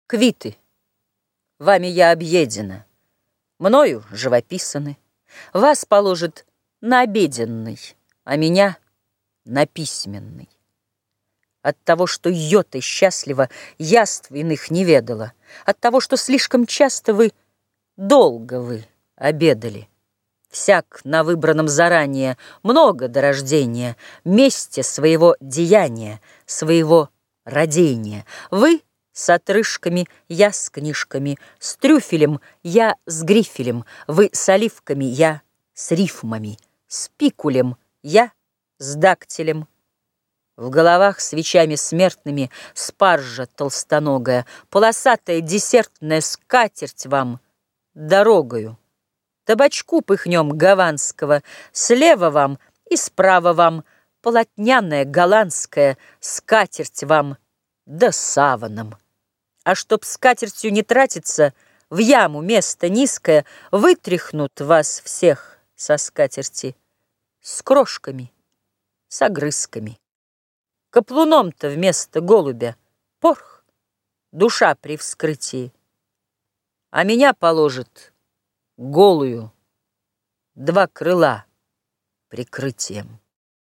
Квиты, вами я объедена, мною живописаны. Вас положит на обеденный, а меня на письменный. От того, что йоты счастливо яств иных не ведала, от того, что слишком часто долго вы обедали. Всяк на выбранном заранее много до рождения месте своего деяния, своего родения. Вы с отрыжками, я с книжками, с трюфелем, я с грифелем, вы с оливками, я с рифмами, с пикулем, я с дактилем. В головах свечами смертными спаржа толстоногая, полосатая десертная скатерть вам дорогою. Табачку пыхнем гаванского, слева вам и справа вам полотняная голландская скатерть вам да саваном. А чтоб скатертью не тратиться, в яму место низкое вытряхнут вас всех со скатерти с крошками, с огрызками. Каплуном-то вместо голубя порх, душа при вскрытии, а меня положит голую, два крыла прикрытием.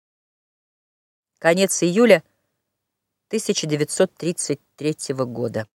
Конец июля 1933 года.